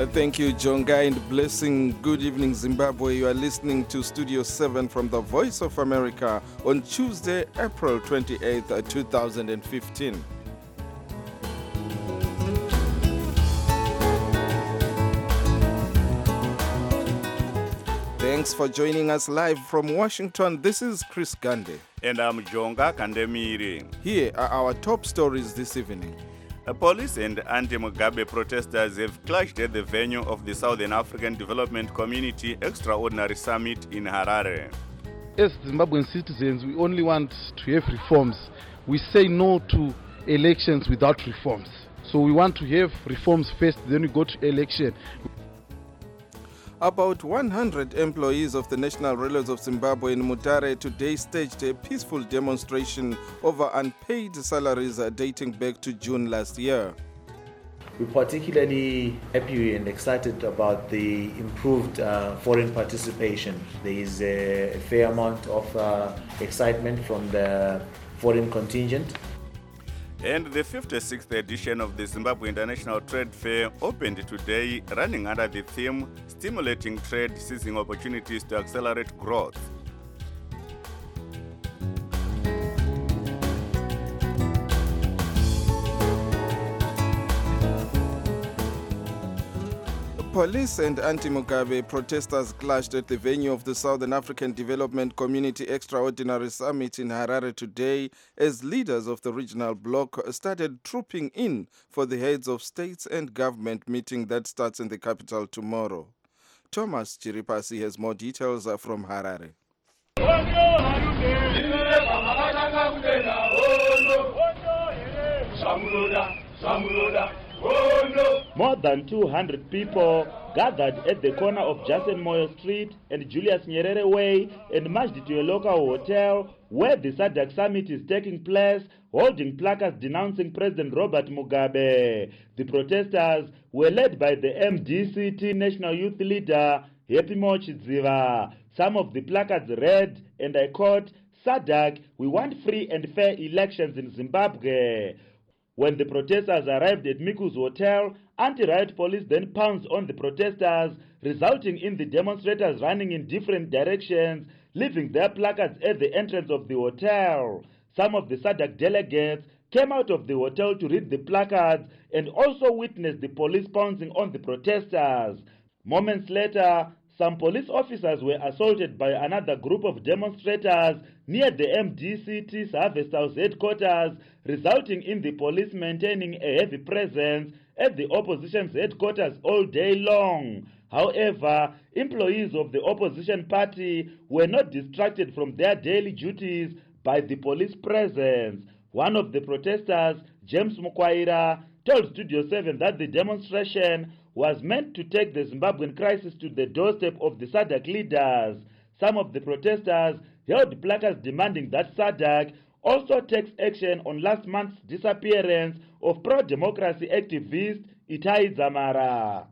Thank you, Jonga, and blessing. Good evening, Zimbabwe. You are listening to Studio 7 from the Voice of America on Tuesday, April 28th, 2015. Thanks for joining us live from Washington. This is Chris Gande. And I'm Jonga Kandemiri. Here are our top stories this evening. Police and anti-Mugabe protesters have clashed at the venue of the Southern African Development Community Extraordinary Summit in Harare. As Zimbabwean citizens, we only want to have reforms. We say no to elections without reforms. So we want to have reforms first, then we go to election. About 100 employees of the National Railways of Zimbabwe in Mutare today staged a peaceful demonstration over unpaid salaries dating back to June last year. We're particularly happy and excited about the improved foreign participation. There is a fair amount of excitement from the foreign contingent. And the 56th edition of the Zimbabwe International Trade Fair opened today, running under the theme, Stimulating Trade, Seizing Opportunities to Accelerate Growth. Police and anti-Mugabe protesters clashed at the venue of the Southern African Development Community Extraordinary Summit in Harare today as leaders of the regional bloc started trooping in for the heads of states and government meeting that starts in the capital tomorrow. Thomas Chiripasi has more details from Harare. More than 200 people gathered at the corner of Jason Moyo Street and Julius Nyerere Way and marched to a local hotel where the SADC summit is taking place, holding placards denouncing President Robert Mugabe. The protesters were led by the MDCT National Youth Leader, Happy Chidziva. Some of the placards read, and I quote, "SADC, we want free and fair elections in Zimbabwe." When the protesters arrived at Miku's hotel, anti-riot police then pounced on the protesters, resulting in the demonstrators running in different directions, leaving their placards at the entrance of the hotel. Some of the SADC delegates came out of the hotel to read the placards and also witnessed the police pouncing on the protesters. Moments later, some police officers were assaulted by another group of demonstrators near the MDCT's Harvest House headquarters, resulting in the police maintaining a heavy presence at the opposition's headquarters all day long. However, employees of the opposition party were not distracted from their daily duties by the police presence. One of the protesters, James Mukwaira, told Studio 7 that the demonstration was meant to take the Zimbabwean crisis to the doorstep of the SADC leaders. Some of the protesters held placards demanding that SADC also takes action on last month's disappearance of pro-democracy activist Itai Dzamara.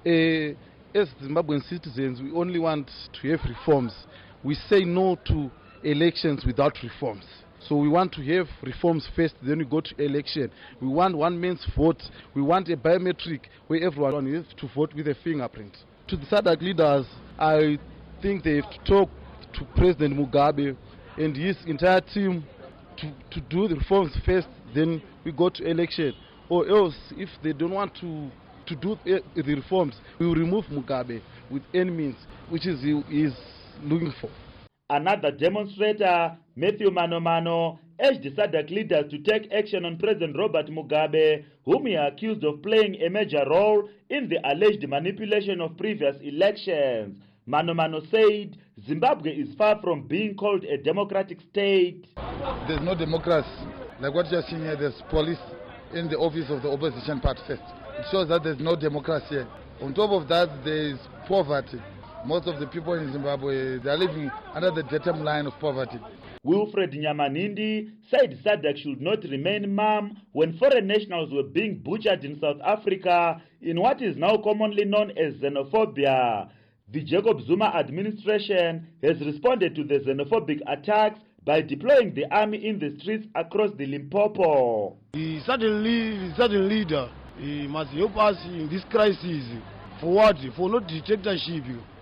As Zimbabwean citizens, we only want to have reforms. We say no to elections without reforms. So we want to have reforms first, then we go to election. We want one man's vote. We want a biometric where everyone has to vote with a fingerprint. To the SADC leaders, I think they have to talk to President Mugabe and his entire team to do the reforms first, then we go to election. Or else, if they don't want to do the reforms, we will remove Mugabe with any means, which is he is looking for. Another demonstrator, Matthew Manomano, urged the SADC leaders to take action on President Robert Mugabe, whom he accused of playing a major role in the alleged manipulation of previous elections. Manomano said Zimbabwe is far from being called a democratic state. There's no democracy. Like what you're seeing here, there's police in the office of the opposition party first. It shows that there's no democracy here. On top of that, there's poverty. Most of the people in Zimbabwe, they are living under the bottom line of poverty. Wilfred Nyamanindi said SADC should not remain mum when foreign nationals were being butchered in South Africa in what is now commonly known as xenophobia. The Jacob Zuma administration has responded to the xenophobic attacks by deploying the army in the streets across the Limpopo. The certain leader, he must help us in this crisis. For what? For not dictatorship,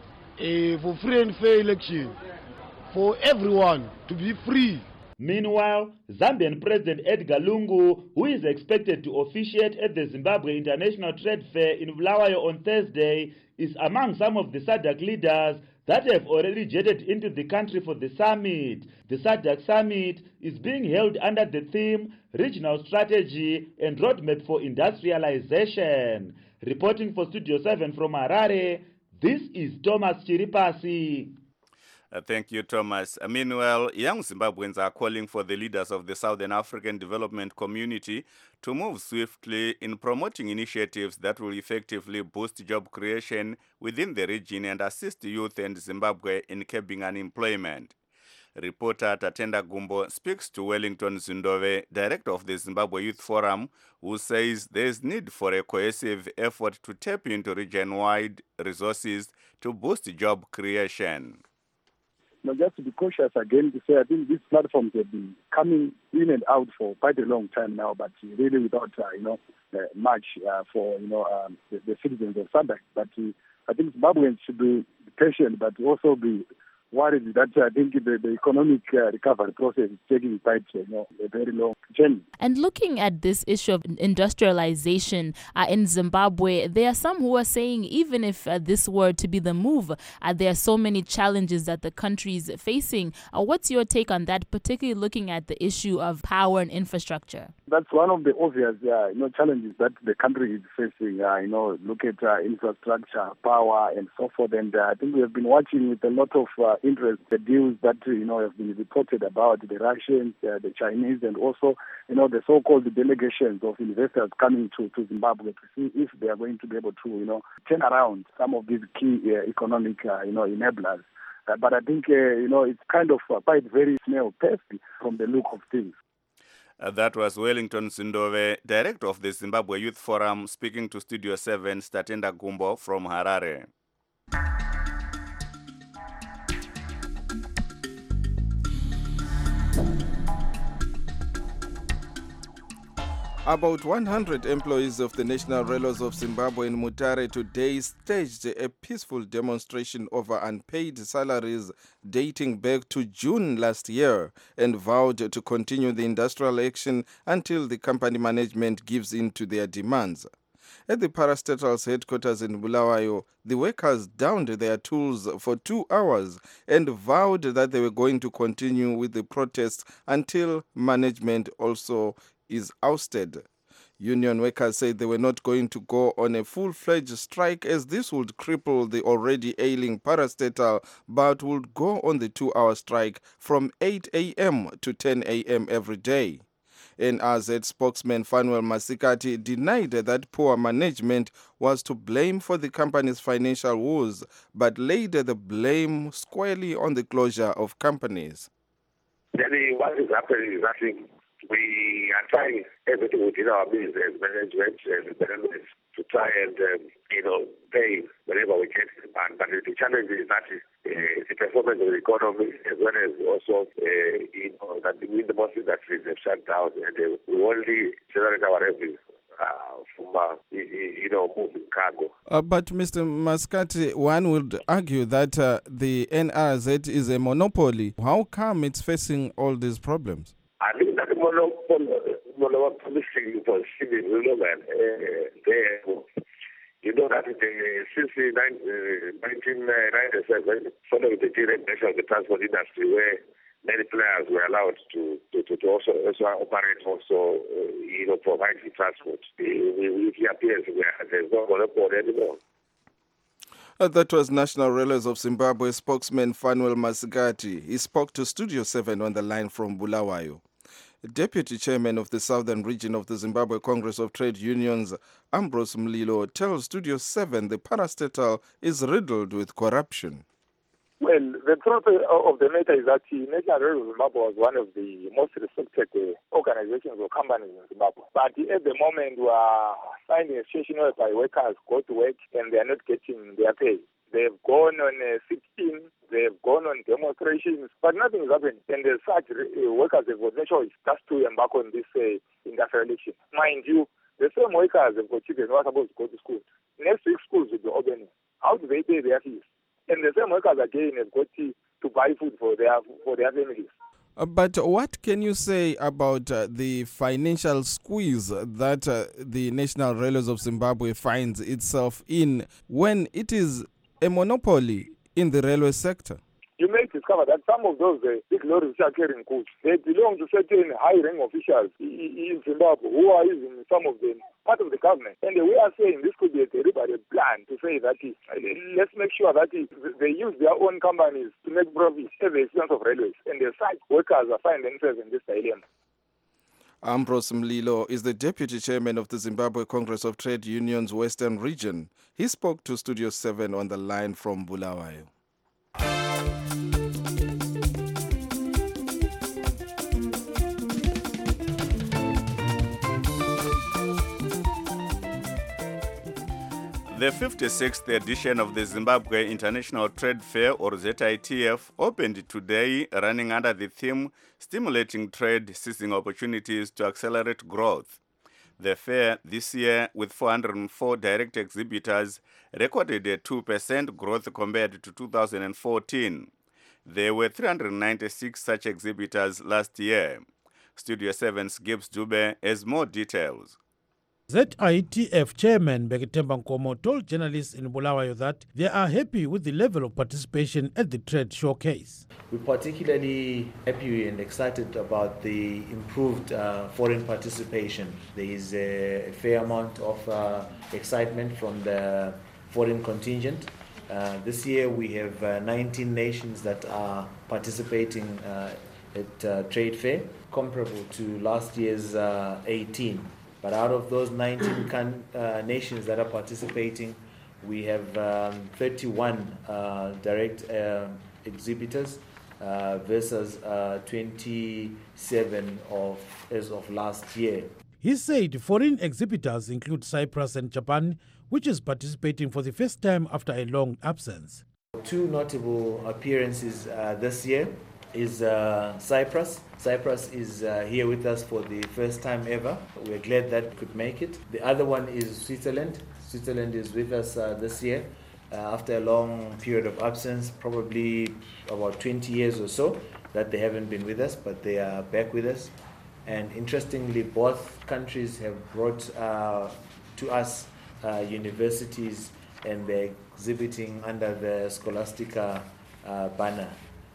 for free and fair election, for everyone to be free. Meanwhile, Zambian President Edgar Lungu, who is expected to officiate at the Zimbabwe International Trade Fair in Bulawayo on Thursday, is among some of the SADC leaders that have already jetted into the country for the summit. The SADC summit is being held under the theme Regional Strategy and Roadmap for Industrialization. Reporting for Studio 7 from Harare, this is Thomas Chiripasi. Thank you, Thomas. Meanwhile, young Zimbabweans are calling for the leaders of the Southern African Development Community to move swiftly in promoting initiatives that will effectively boost job creation within the region and assist youth and Zimbabwe in curbing unemployment. Reporter Tatenda Gumbo speaks to Wellington Zindove, director of the Zimbabwe Youth Forum, who says there is need for a cohesive effort to tap into region-wide resources to boost job creation. Just to be cautious again to say, I think these platforms have been coming in and out for quite a long time now, but really without, much for, the citizens of SADC. But I think Zimbabweans should be patient, but also be worried that I think the economic recovery process is taking quite a very long journey. And looking at this issue of industrialization in Zimbabwe, there are some who are saying even if this were to be the move, there are so many challenges that the country is facing. What's your take on that, particularly looking at the issue of power and infrastructure? That's one of the obvious challenges that the country is facing. Look at infrastructure, power, and so forth. And I think we have been watching with a lot of interest the deals that have been reported about the Russians, the Chinese, and also the so-called delegations of investors coming to Zimbabwe to see if they are going to be able to turn around some of these key economic enablers. But I think it's kind of quite very snail pace from the look of things. That was Wellington Zindove, director of the Zimbabwe Youth Forum, speaking to Studio 7, Statenda Gumbo from Harare. About 100 employees of the National Railways of Zimbabwe in Mutare today staged a peaceful demonstration over unpaid salaries dating back to June last year and vowed to continue the industrial action until the company management gives in to their demands. At the parastatal's headquarters in Bulawayo, the workers downed their tools for 2 hours and vowed that they were going to continue with the protests until management also is ousted. Union workers said they were not going to go on a full-fledged strike as this would cripple the already ailing parastatal, but would go on the 2-hour strike from 8 a.m. to 10 a.m. every day. NRZ spokesman Fanuel Masikati denied that poor management was to blame for the company's financial woes, but laid the blame squarely on the closure of companies. What is happening is nothing. We are trying everything within our means as management and benefits to try and, pay whenever we can. But the challenge is that the performance of the economy, as well as also, that the most industries have shut down, and we only generate our revenue from, moving cargo. But Mr. Masikati, one would argue that the NRZ is a monopoly. How come it's facing all these problems? I think that the monopolistic position there, that since 1997, following the deregulation of the transport industry, where many players were allowed to also operate, also, provide the transport, it appears where there's no monopoly anymore. That was National Railways of Zimbabwe spokesman Fanuel Masikati. He spoke to Studio 7 on the line from Bulawayo. Deputy Chairman of the Southern Region of the Zimbabwe Congress of Trade Unions, Ambrose Mlilo, tells Studio 7 the parastatal is riddled with corruption. Well, the truth of the matter is that National Railways of Zimbabwe was one of the most respected organizations or companies in Zimbabwe. But at the moment, we are finding a situation whereby workers go to work and they are not getting their pay. They've gone on 16, they've gone on demonstrations, but nothing is happening. And as such, workers have got no choice just to embark on this industrial action. Mind you, The same workers have got children who are supposed to go to school. Next week schools will be opening. How do they pay their fees? And the same workers again have got to buy food for their families. But what can you say about the financial squeeze that the National Railways of Zimbabwe finds itself in when it is a monopoly in the railway sector? You may discover that some of those big lorries which are carrying goods, they belong to certain high-rank officials in Zimbabwe who are using some of them part of the government. And we are saying this could be a deliberate plan to say that let's make sure that they use their own companies to make profits at the expense of railways. And the site workers are finding themselves in this dilemma. Ambrose Mlilo is the Deputy Chairman of the Zimbabwe Congress of Trade Unions Western Region. He spoke to Studio 7 on the line from Bulawayo. The 56th edition of the Zimbabwe International Trade Fair, or ZITF, opened today, running under the theme Stimulating Trade, Seizing Opportunities to Accelerate Growth. The fair this year, with 404 direct exhibitors, recorded a 2% growth compared to 2014. There were 396 such exhibitors last year. Studio 7's Gibbs Dube has more details. ZITF chairman Beketemba Nkomo told journalists in Bulawayo that they are happy with the level of participation at the trade showcase. We're particularly happy and excited about the improved foreign participation. There is a fair amount of excitement from the foreign contingent. This year we have 19 nations that are participating at trade fair, comparable to last year's 18. But out of those 19 nations that are participating, we have 31 direct exhibitors versus 27 as of last year. He said foreign exhibitors include Cyprus and Japan, which is participating for the first time after a long absence. Two notable appearances this year is Cyprus. Cyprus is here with us for the first time ever. We're glad that we could make it. The other one is Switzerland. Switzerland is with us this year after a long period of absence, probably about 20 years or so that they haven't been with us, but they are back with us. And interestingly, both countries have brought to us universities, and they're exhibiting under the Scholastica banner.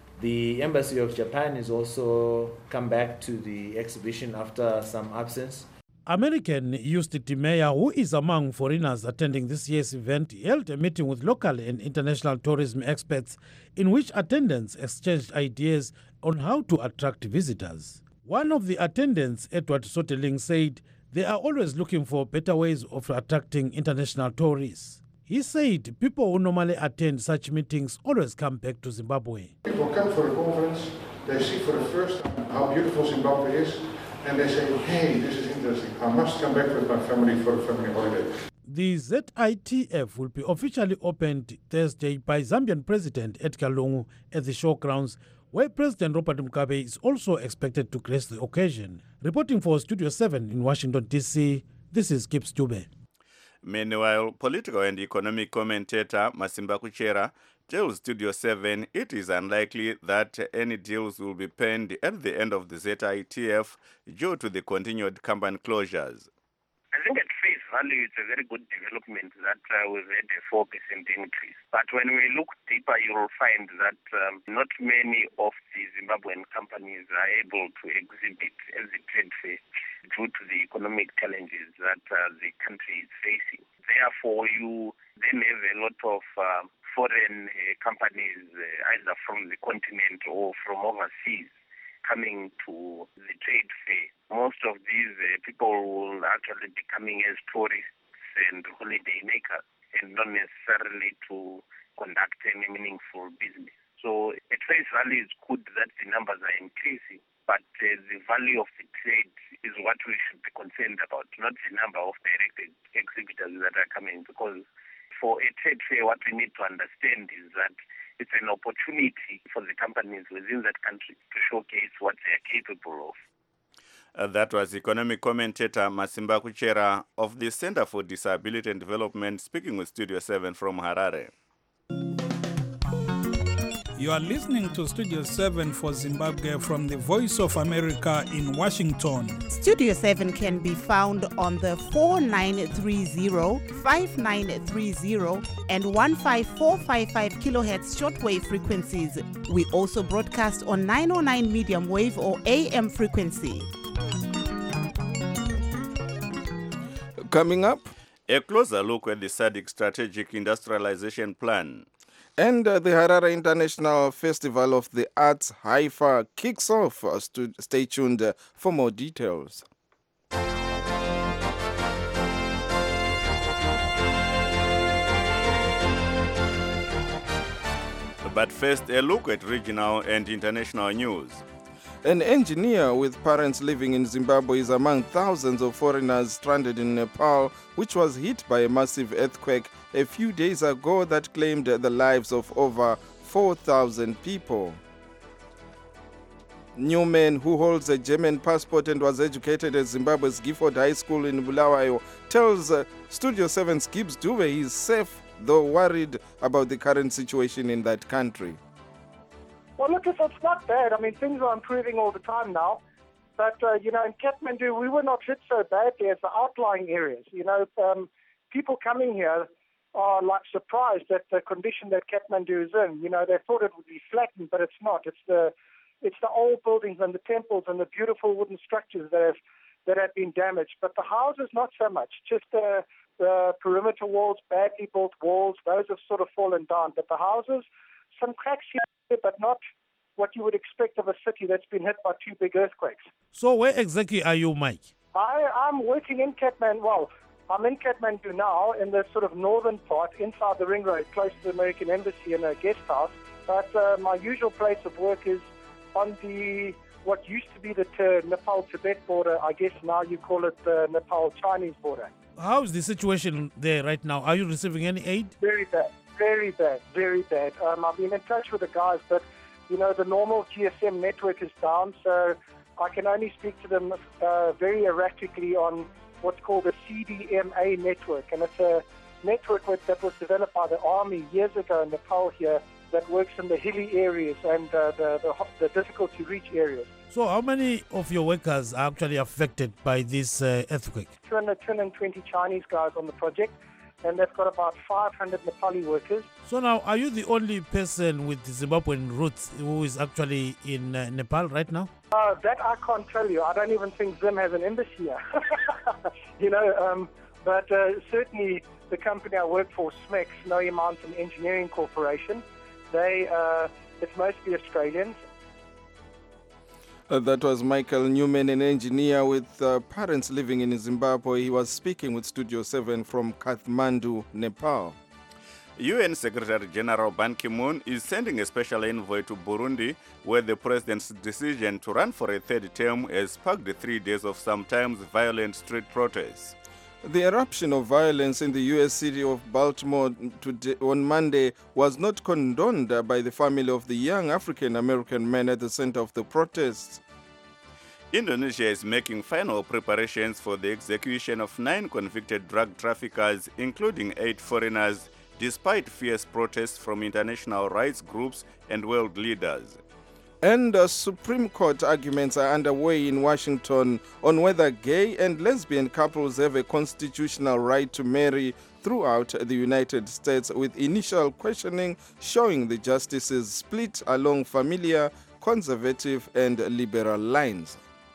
The Embassy of Japan has also come back to the exhibition after some absence. American Justin Timea, who is among foreigners attending this year's event, held a meeting with local and international tourism experts in which attendants exchanged ideas on how to attract visitors. One of the attendants, Edward Soteling, said they are always looking for better ways of attracting international tourists. He said people who normally attend such meetings always come back to Zimbabwe. People come for a conference, they see for the first time how beautiful Zimbabwe is, and they say, hey, this is interesting, I must come back with my family for a family holiday. The ZITF will be officially opened Thursday by Zambian President Edgar Lungu at the showgrounds, where President Robert Mugabe is also expected to grace the occasion. Reporting for Studio 7 in Washington, D.C., this is Gibbs Dube. Meanwhile, political and economic commentator Masimba Kuchera tells Studio 7 it is unlikely that any deals will be penned at the end of the ZITF due to the continued company closures. I think at face value it's a very good development that we've had a 4% increase. But when we look deeper, you will find that not many of the Zimbabwean companies are able to exhibit at the trade fair due to the economic challenges that the country is facing. Therefore, you then have a lot of foreign companies, either from the continent or from overseas, coming to the trade fair. Most of these people will actually be coming as tourists and holiday makers, and not necessarily to conduct any meaningful business. So at face value, it's good that the numbers are increasing, but the value of the trade is what we should be concerned about, not the number of direct exhibitors that are coming, because for a trade fair, what we need to understand is that it's an opportunity for the companies within that country to showcase what they are capable of. That was economic commentator Masimba Kuchera of the Center for Disability and Development, speaking with Studio 7 from Harare. You are listening to Studio 7 for Zimbabwe from the Voice of America in Washington. Studio 7 can be found on the 4930, 5930 and 15455 kilohertz shortwave frequencies. We also broadcast on 909 medium wave or AM frequency. Coming up, a closer look at the SADC Strategic Industrialization Plan. And the Harare International Festival of the Arts, HIFA, kicks off. Stay tuned for more details. But first, a look at regional and international news. An engineer with parents living in Zimbabwe is among thousands of foreigners stranded in Nepal, which was hit by a massive earthquake a few days ago that claimed the lives of over 4,000 people. Newman, who holds a German passport and was educated at Zimbabwe's Gifford High School in Bulawayo, tells Studio 7's Gibbs Dube he is safe, though worried about the current situation in that country. Well, look, it's not bad. I mean, things are improving all the time now. But, in Kathmandu, we were not hit so badly as the outlying areas. People coming here are, surprised at the condition that Kathmandu is in. They thought it would be flattened, but it's not. It's the old buildings and the temples and the beautiful wooden structures that have been damaged. But the houses, not so much. Just the perimeter walls, badly built walls, those have sort of fallen down. But the houses, some cracks here, but not what you would expect of a city that's been hit by two big earthquakes. So where exactly are you, Mike? I'm working in Kathmandu. Well, I'm in Kathmandu now, in the sort of northern part, inside the ring road, close to the American Embassy in a guest house. But my usual place of work is on what used to be the Nepal-Tibet border. I guess now you call it the Nepal-Chinese border. How's the situation there right now? Are you receiving any aid? Very bad. Very bad, very bad. I've been in touch with the guys, but, the normal GSM network is down, so I can only speak to them very erratically on what's called a CDMA network. And it's a network that was developed by the Army years ago in Nepal here that works in the hilly areas and the difficult-to-reach areas. So how many of your workers are actually affected by this earthquake? 220 Chinese guys on the project, and they've got about 500 Nepali workers. So now, are you the only person with Zimbabwean roots who is actually in Nepal right now? That I can't tell you. I don't even think Zim has an embassy here. But certainly the company I work for, SMEC, Snowy Mountain Engineering Corporation, it's mostly Australians. That was Michael Newman, an engineer with parents living in Zimbabwe. He was speaking with Studio 7 from Kathmandu, Nepal. UN Secretary General Ban Ki-moon is sending a special envoy to Burundi, where the president's decision to run for a third term has sparked 3 days of sometimes violent street protests. The eruption of violence in the U.S. city of Baltimore on Monday was not condoned by the family of the young African-American man at the center of the protests. Indonesia is making final preparations for the execution of 9 convicted drug traffickers, including 8 foreigners, despite fierce protests from international rights groups and world leaders. And Supreme Court arguments are underway in Washington on whether gay and lesbian couples have a constitutional right to marry throughout the United States, with initial questioning showing the justices split along familiar, conservative, and liberal lines.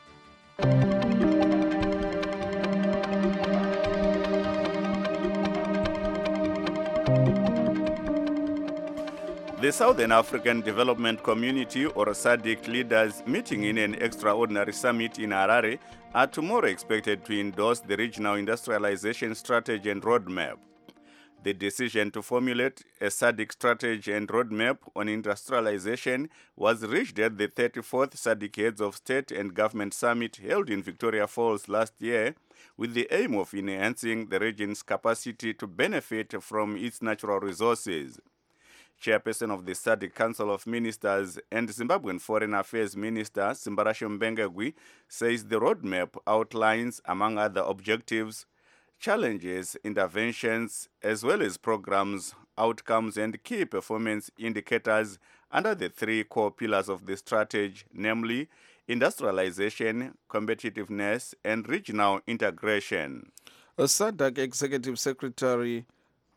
The Southern African Development Community, or SADC, leaders meeting in an extraordinary summit in Harare are tomorrow expected to endorse the regional industrialization strategy and roadmap. The decision to formulate a SADC strategy and roadmap on industrialization was reached at the 34th SADC Heads of State and Government Summit held in Victoria Falls last year, with the aim of enhancing the region's capacity to benefit from its natural resources. chairperson of the SADC Council of Ministers, and Zimbabwean Foreign Affairs Minister Simbarasho Mbengegwi says the roadmap outlines, among other objectives, challenges, interventions, as well as programs, outcomes, and key performance indicators under the three core pillars of the strategy, namely industrialization, competitiveness, and regional integration. SADC Executive Secretary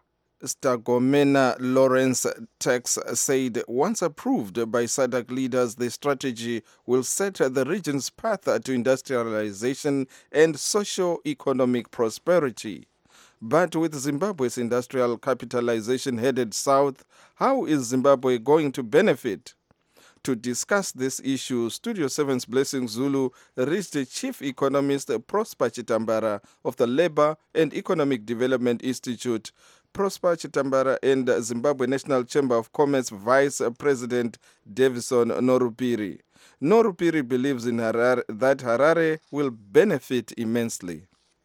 Stagomena Lawrence Tax said once approved by SADC leaders, the strategy will set the region's path to industrialization and socio-economic prosperity. But with Zimbabwe's industrial capitalization headed south, how is Zimbabwe going to benefit? To discuss this issue, Studio 7's Blessing Zulu reached Chief Economist Prosper Chitambara of the Labour and Economic Development Institute. Prosper Chitambara and Zimbabwe National Chamber of Commerce Vice President Davison Norupiri. Norupiri believes in that Harare will benefit immensely.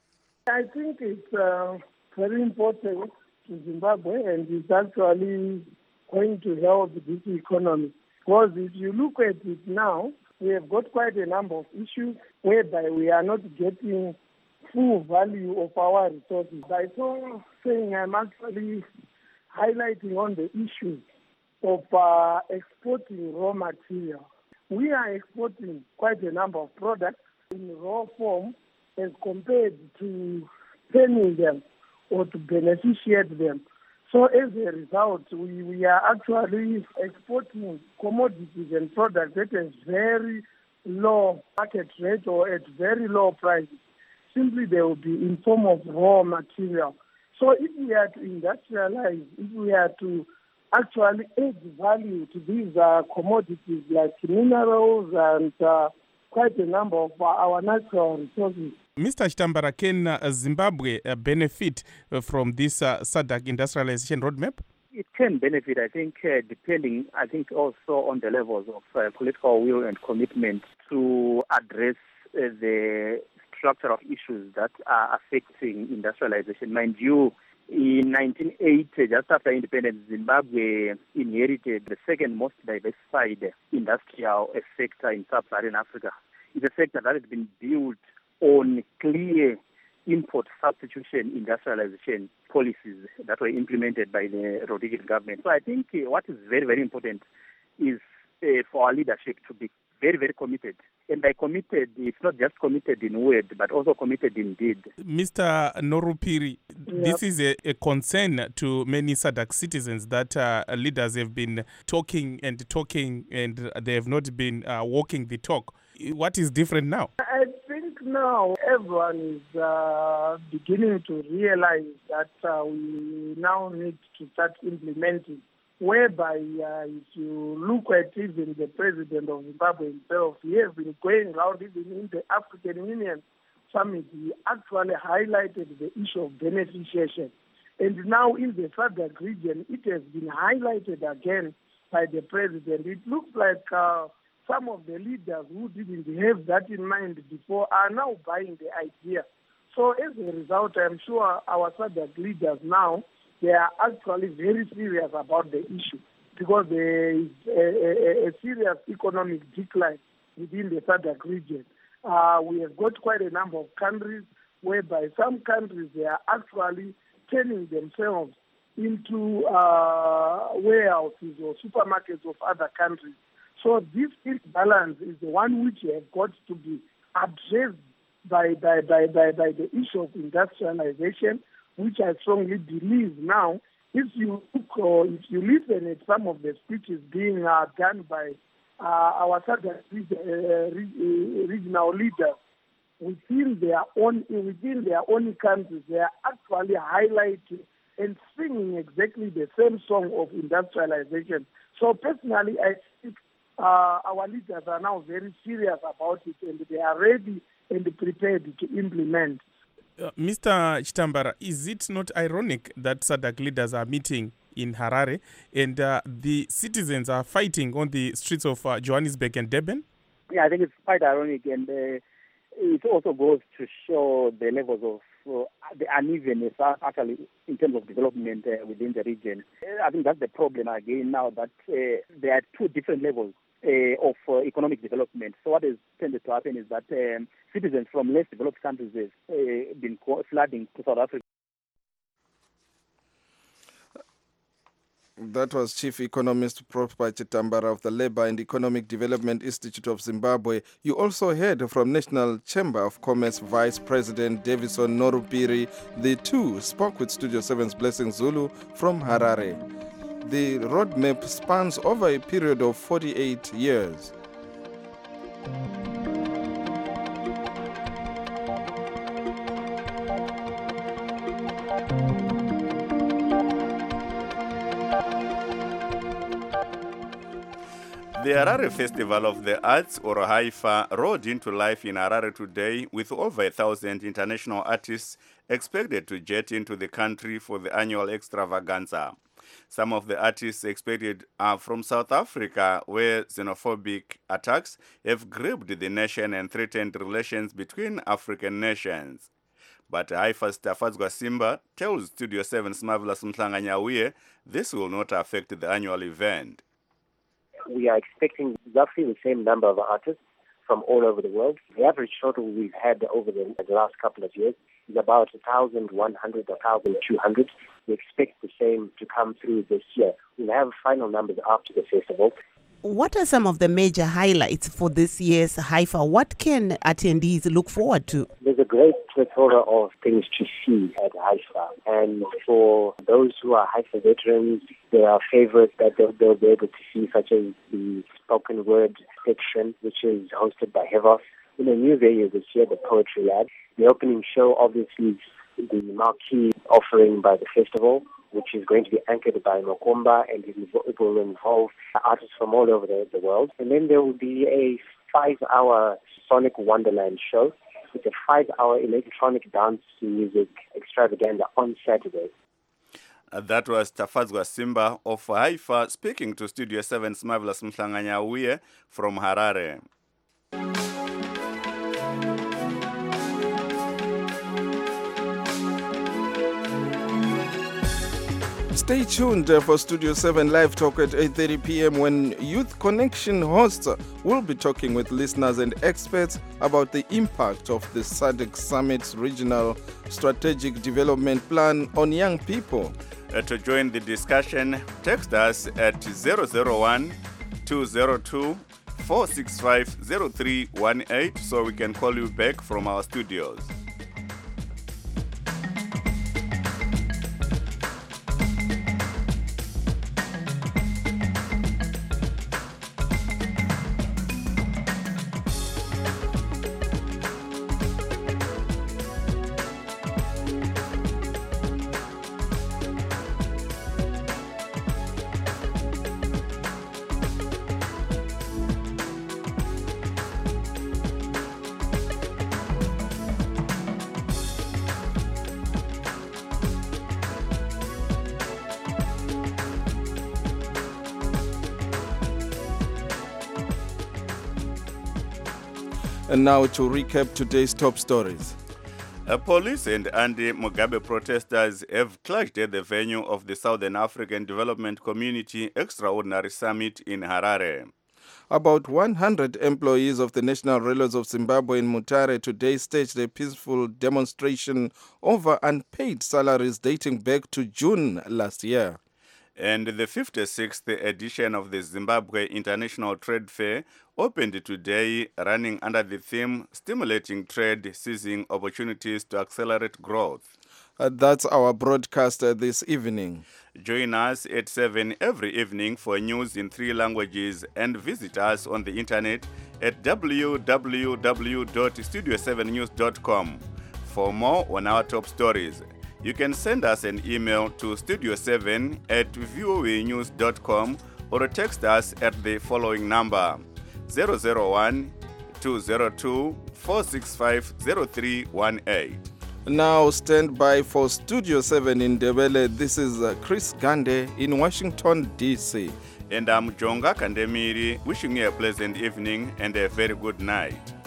I think it's very important to Zimbabwe, and it's actually going to help this economy. Because if you look at it now, we have got quite a number of issues whereby we are not getting full value of our resources. By so saying, I'm actually highlighting on the issue of exporting raw material. We are exporting quite a number of products in raw form as compared to selling them or to beneficiate them. So as a result, we are actually exporting commodities and products at a very low market rate or at very low prices. Simply they will be in form of raw material. So if we are to industrialize, if we are to actually add value to these commodities like minerals and quite a number of our natural resources. Mr. Chitambara, can Zimbabwe benefit from this SADC industrialization roadmap? It can benefit, I think, depending, also on the levels of political will and commitment to address the structural issues that are affecting industrialization. Mind you, in 1980, just after independence, Zimbabwe inherited the second most diversified industrial sector in sub-Saharan Africa. It's a sector that has been built on clear import substitution industrialization policies that were implemented by the Rhodesian government. So I think what is very, very important is for our leadership to be very, very committed. And by committed, it's not just committed in word, but also committed in deed. Mr. Norupiri, this is a concern to many SADC citizens that leaders have been talking and they have not been walking the talk. What is different now? I think now everyone is beginning to realize that we now need to start implementing, whereby if you look at even the president of Zimbabwe himself, he has been going around even in the African Union summit, he actually highlighted the issue of beneficiation. And now in the SADC region, it has been highlighted again by the president. It looks like some of the leaders who didn't have that in mind before are now buying the idea. So as a result, I'm sure our SADC leaders now, they are actually very serious about the issue because there is a serious economic decline within the SADC region. We have got quite a number of countries whereby some countries, they are actually turning themselves into warehouses or supermarkets of other countries. So this imbalance is the one which have got to be addressed by the issue of industrialization, which I strongly believe now, if you look or if you listen at some of the speeches being done by our regional leaders within their own countries, they are actually highlighting and singing exactly the same song of industrialization. So personally, I think our leaders are now very serious about it and they are ready and prepared to implement. Mr. Chitambara, is it not ironic that SADC leaders are meeting in Harare and the citizens are fighting on the streets of Johannesburg and Durban? Yeah, I think it's quite ironic, and it's also goes to show the levels of the unevenness actually in terms of development within the region. I think that's the problem again now, that there are two different levels of economic development. So what has tended to happen is that citizens from less developed countries have been flooding to South Africa. That was Chief Economist Prosper Chitambara of the Labour and Economic Development Institute of Zimbabwe. You also heard from National Chamber of Commerce Vice President Davison Norupiri. The two spoke with Studio 7's Blessing Zulu from Harare. The roadmap spans over a period of 48 years. The Harare Festival of the Arts, or Haifa, rolled into life in Harare today with over 1,000 international artists expected to jet into the country for the annual extravaganza. Some of the artists expected are from South Africa, where xenophobic attacks have gripped the nation and threatened relations between African nations. But Haifa's Tafadzwa Simba tells Studio 7's Marvelous Mhlanganyauye this will not affect the annual event. We are expecting roughly the same number of artists from all over the world. The average total we've had over the last couple of years is about 1,100 or 1,200. We expect the same to come through this year. We'll have final numbers after the festival. What are some of the major highlights for this year's Haifa? What can attendees look forward to? There's a great plethora of things to see at Haifa. And for those who are Haifa veterans, there are favorites that they'll be able to see, such as the spoken word section, which is hosted by Hevos. In a new venue this year, the Poetry Lab. The opening show, obviously, is the marquee offering by the festival, which is going to be anchored by Mokomba, and it will involve artists from all over the world. And then there will be a 5-hour Sonic Wonderland show. It's a 5-hour electronic dance music extravaganza on Saturday. That was Tafadzwa Simba of Haifa speaking to Studio 7's Marvelous Mhlanganyauye from Harare. Stay tuned for Studio 7 Live Talk at 8:30 p.m. when Youth Connection hosts will be talking with listeners and experts about the impact of the SADC Summit's Regional Strategic Development Plan on young people. To join the discussion, text us at 001-202-465-0318 so we can call you back from our studios. And now to recap today's top stories. Police and anti-Mugabe protesters have clashed at the venue of the Southern African Development Community Extraordinary Summit in Harare. About 100 employees of the National Railways of Zimbabwe in Mutare today staged a peaceful demonstration over unpaid salaries dating back to June last year. And the 56th edition of the Zimbabwe International Trade Fair opened today, running under the theme Stimulating Trade, Seizing Opportunities to Accelerate Growth. That's our broadcast this evening. Join us at 7 every evening for news in 3 languages and visit us on the internet at www.studio7news.com for more on our top stories. You can send us an email to studio7@voanews.com or text us at the following number 001-202-465-0318. Now stand by for Studio 7 in Ndebele. This is Chris Gande in Washington, D.C. And I'm Jonga Kandemiri, wishing you a pleasant evening and a very good night.